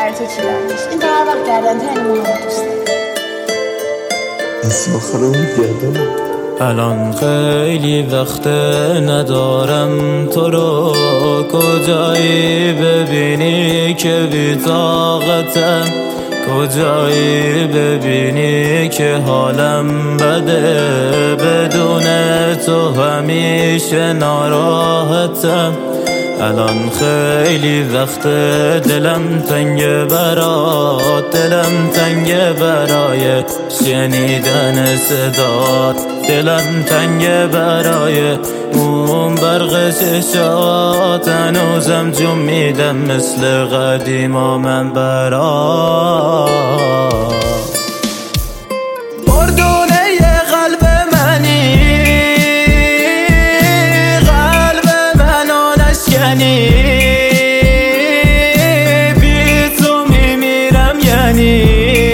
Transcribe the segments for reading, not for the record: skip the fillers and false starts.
برای تو چیدمش. این تا هر وقت گردن تنی مهمه دوست دارم. اسم خانم گردن. الان خیلی وقت ندارم تو رو کجایی ببینی که بی طاقتم، کجایی ببینی که حالم بده، بدون تو همیشه ناراحتم. الان خیلی وقت دلم تنگه برات، دلم تنگه برای شنیدن صدات، دلم تنگه برای اون برق چشات. هنوزم جون میدم مثل قدیما من برات. مردونه قلب منی، قلب منو نشکنی، بی تو میمیرم یعنی،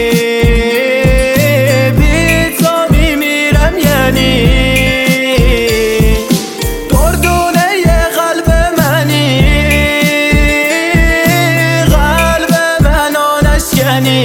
بی تو میمیرم یعنی. مردونه قلب منی، قلب منو نشکنی،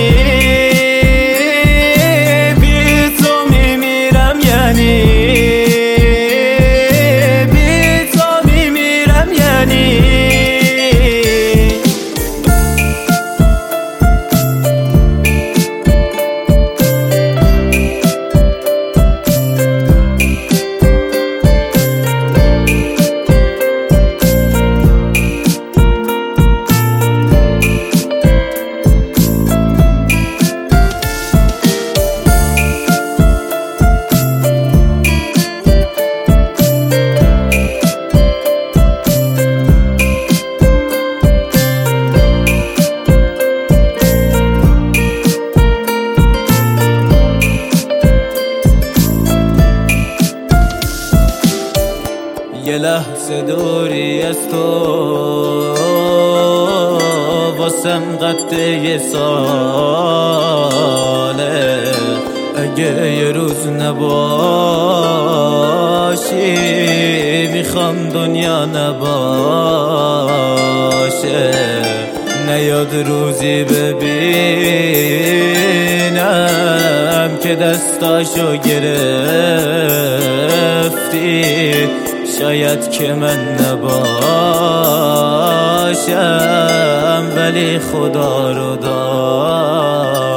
یه لحظه دوری از تو واسم قد یه ساله. اگه یه روز نباشی میخوام دنیا نباشه. نیاد روزی ببینم که دستاشو گرفتی، شاید که من نباشم ولی خدا رو داشت.